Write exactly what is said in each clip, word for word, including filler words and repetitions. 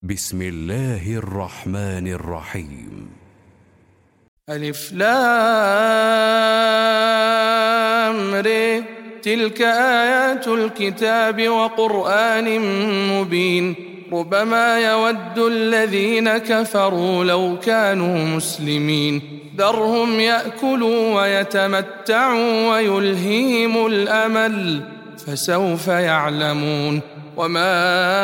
بسم الله الرحمن الرحيم. ألف لام ر. تلك آيات الكتاب وقرآن مبين. ربما يود الذين كفروا لو كانوا مسلمين. ذرهم يأكلوا ويتمتعوا ويلهيهم الأمل فسوف يعلمون. وما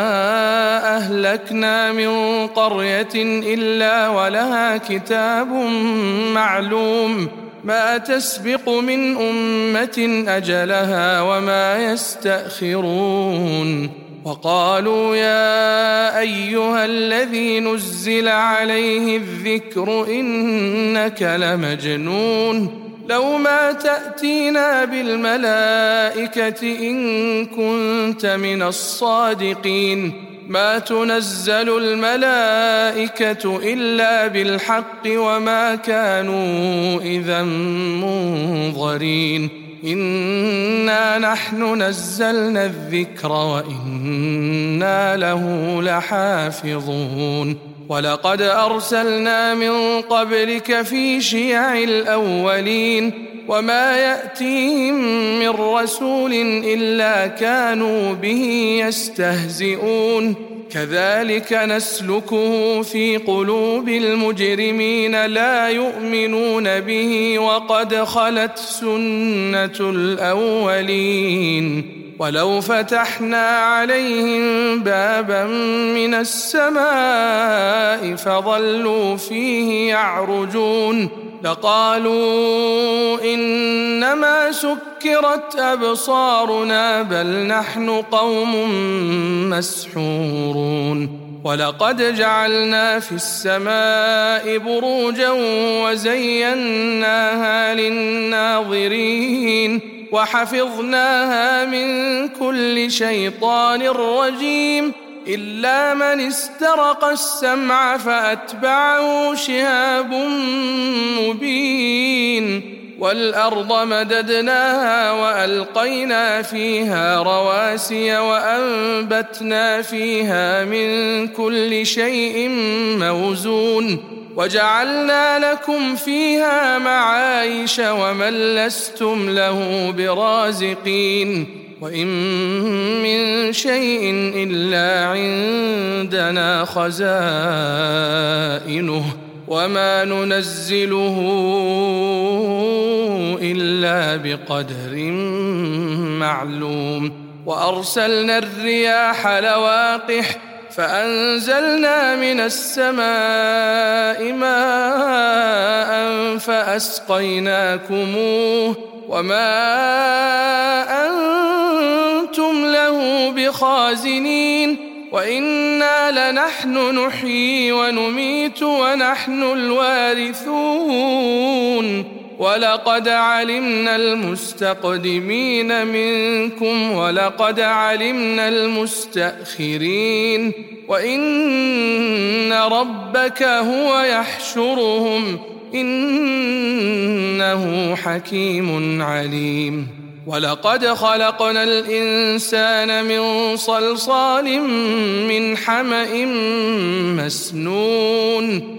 أهلكنا من قرية إلا ولها كتاب معلوم ما تسبق من أمة أجلها وما يستأخرون. وقالوا يا أيها الذي نزل عليه الذكر إنك لمجنون لو ما تأتينا بالملائكة إن كنت من الصادقين ما تنزل الملائكة إلا بالحق وما كانوا إذا منظرين. إنا نحن نزلنا الذكر وإنا له لحافظون. ولقد أرسلنا من قبلك في شيع الأولين وما يأتيهم من رسول إلا كانوا به يستهزئون. كذلك نسلكه في قلوب المجرمين لا يؤمنون به وقد خلت سنة الأولين. ولو فتحنا عليهم بابا من السماء فظلوا فيه يعرجون لقالوا إنما سكرت أبصارنا بل نحن قوم مسحورون. ولقد جعلنا في السماء بروجا وزيناها للناظرين وحفظناها من كل شيطان رجيم إلا من استرق السمع فأتبعه شهاب مبين. والأرض مددناها وألقينا فيها رواسي وأنبتنا فيها من كل شيء موزون وجعلنا لكم فيها معايش ومن لستم له برازقين. وإن من شيء إلا عندنا خزائنه وما ننزله إلا بقدر معلوم. وأرسلنا الرياح لواقح فأنزلنا من السماء ماء فأسقيناكموه وما أنتم له بخازنين. وإنا لنحن نحيي ونميت ونحن الوارثون. ولقد علمنا المستقدمين منكم ولقد علمنا المستأخرين وإن ربك هو يحشرهم إنه حكيم عليم. ولقد خلقنا الإنسان من صلصال من حمأ مسنون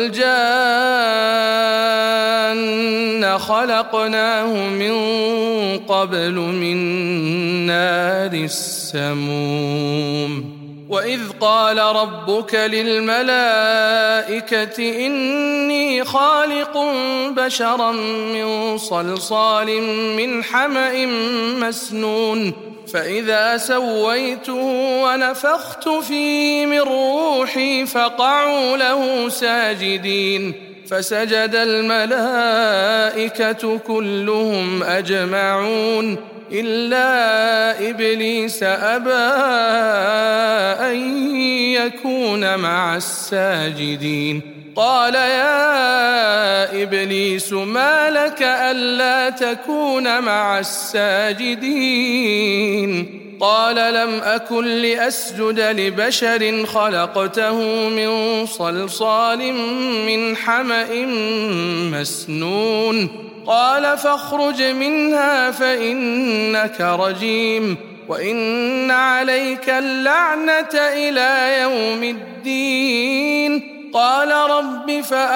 والجان خلقناه من قبل من نار السموم. وإذ قال ربك للملائكة إني خالق بشرا من صلصال من حمأ مسنون فإذا سويته ونفخت فيه من روحي فقعوا له ساجدين فسجد الملائكة كلهم أجمعون إلا إبليس أبى أن يكون مع الساجدين. قال يا إبليس ما لك ألا تكون مع الساجدين؟ قال لم أكن لأسجد لبشر خلقته من صلصال من حمأ مسنون. قال فاخرج منها فإنك رجيم وإن عليك اللعنة إلى يوم الدين. قال رب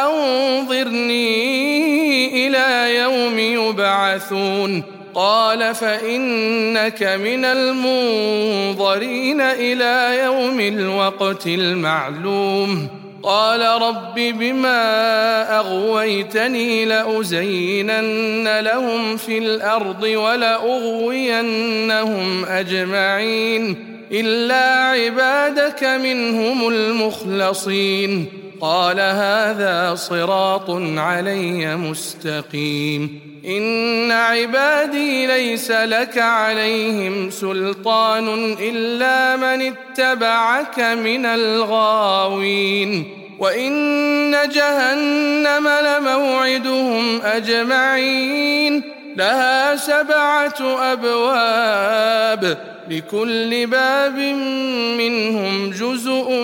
فأنظرني إلى يوم يبعثون. قال فإنك من المنظرين إلى يوم الوقت المعلوم. قال رب بما أغويتني لأزينن لهم في الأرض ولأغوينهم أجمعين إلا عبادك منهم المخلصين. قال هذا صراط علي مستقيم. إن عبادي ليس لك عليهم سلطان إلا من اتبعك من الغاوين. وإن جهنم لموعدهم أجمعين لها سبعة أبواب لكل باب منهم جزء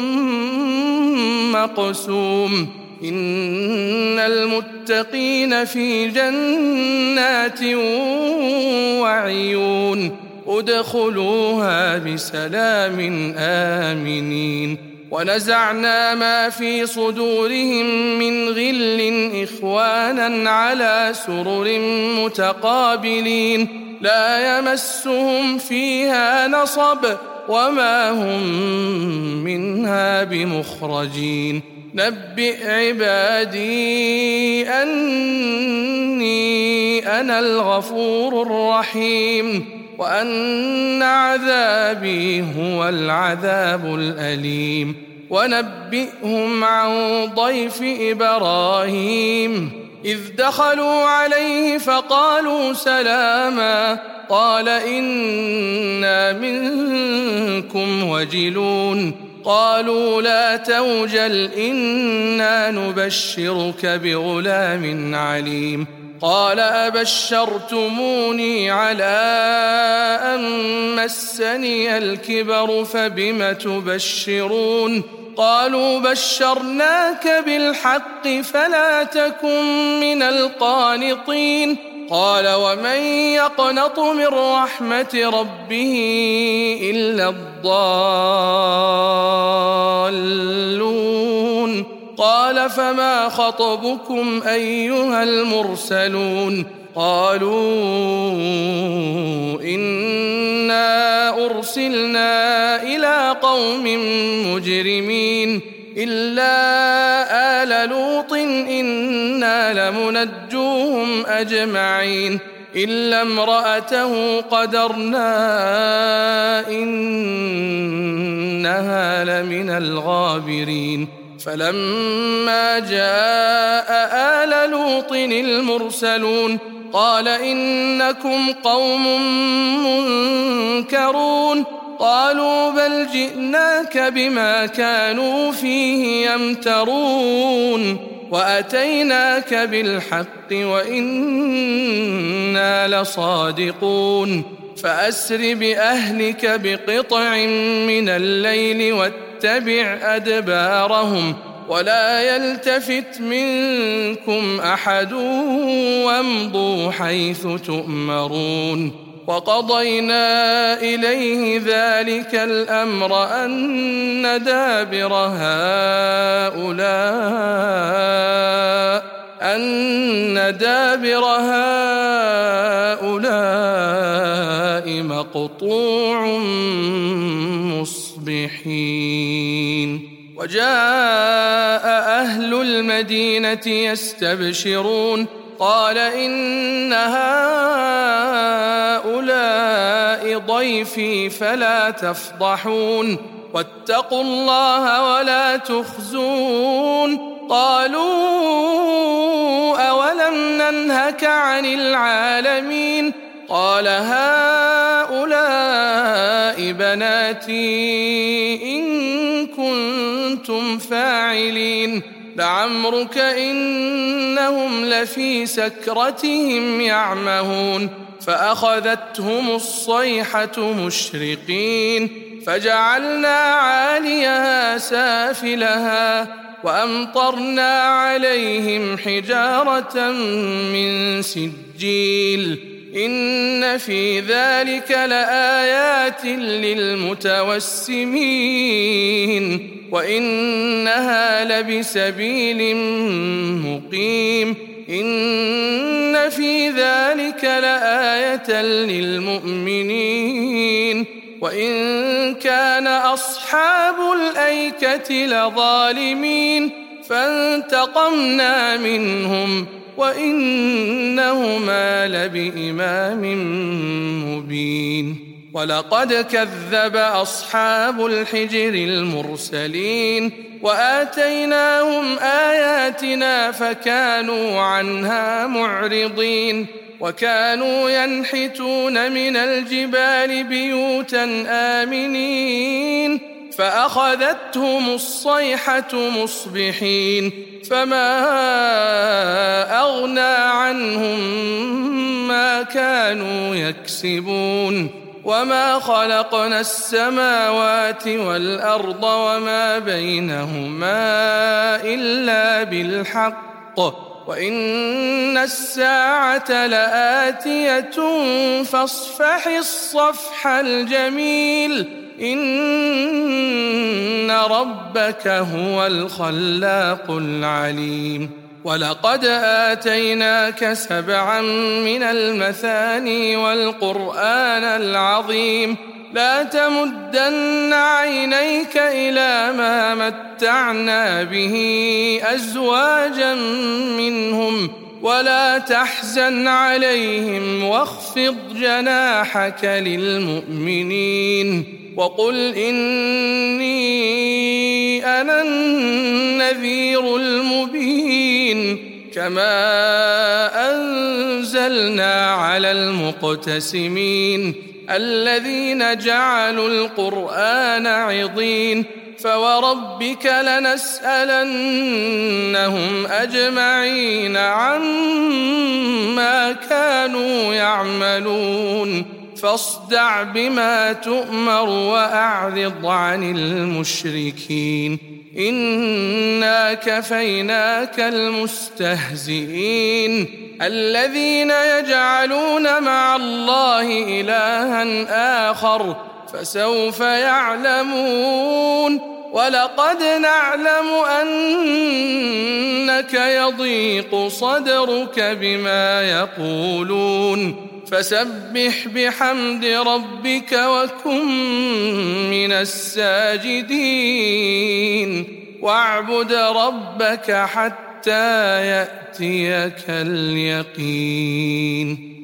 مقسوم. إن المتقين في جنات وعيون ادخلوها بسلام آمنين. ونزعنا ما في صدورهم من غل إخوانا على سرر متقابلين لا يمسهم فيها نصب وما هم منها بمخرجين. نبئ عبادي أني أنا الغفور الرحيم وأن عذابي هو العذاب الأليم. ونبئهم عن ضيف إبراهيم إذ دخلوا عليه فقالوا سلاما قال إنا منكم وجلون. قالوا لا توجل إنا نبشرك بغلام عليم. قال أبشرتموني على أن مسني الكبر فبم تبشرون. قالوا بشرناك بالحق فلا تكن من القانطين. قال ومن يقنط من رحمة ربه إلا الضالون. قال فما خطبكم أيها المرسلون؟ قالوا إنا أرسلنا إلى قوم مجرمين إلا آل لوط إنا لمنجوهم أجمعين إلا امرأته قدرنا إنها لمن الغابرين. فلما جاء آل لوط المرسلون قال إنكم قوم منكرون. قالوا بل جئناك بما كانوا فيه يمترون وأتيناك بالحق وإنا لصادقون. فأسر بأهلك بقطع من الليل واتبع أدبارهم ولا يلتفت منكم أحد وامضوا حيث تؤمرون. وقضينا إليه ذلك الأمر أن دابر هؤلاء أن دابر هؤلاء مقطوع مصبحين. وجاء أهل المدينة يستبشرون قال إن هؤلاء ضيفي فلا تفضحون واتقوا الله ولا تخزون. قالوا أولم ننهك عن العالمين؟ قال هؤلاء بناتي إن كنتم فاعلين. لعمرك إنهم لفي سكرتهم يعمهون. فأخذتهم الصيحة مشرقين فجعلنا عاليها سافلها وأمطرنا عليهم حجارة من سجيل إن في ذلك لآيات للمتوسمين وإنها لبسبيل مقيم إن في ذلك لآية للمؤمنين وإن كان أصحاب الأيكة لظالمين فانتقمنا منهم وإنهما لبإمام مبين ولقد كذب أصحاب الحجر المرسلين وآتيناهم آياتنا فكانوا عنها معرضين وكانوا ينحتون من الجبال بيوتا آمنين فأخذتهم الصيحة مصبحين فما أغنى عنهم ما كانوا يكسبون وما خلقنا السماوات والأرض وما بينهما إلا بالحق وإن الساعة لآتية فاصفح الصفح الجميل إن ربك هو الخلاق العليم ولقد آتيناك سبعا من المثاني والقرآن العظيم لا تمدن عينيك إلى ما متعنا به أزواجا منهم ولا تحزن عليهم واخفض جناحك للمؤمنين وقل إني أنا النذير المبين كما أنزلنا على المقتسمين الذين جعلوا القرآن عضين فوربك لنسألنهم أجمعين عما كانوا يعملون فاصدع بما تؤمر وأعرض عن المشركين إنا كفيناك المستهزئين الذين يجعلون مع الله إلها آخر فسوف يعلمون ولقد نعلم أنك يضيق صدرك بما يقولون فسبح بحمد ربك وكن من الساجدين واعبد ربك حتى يأتيك اليقين.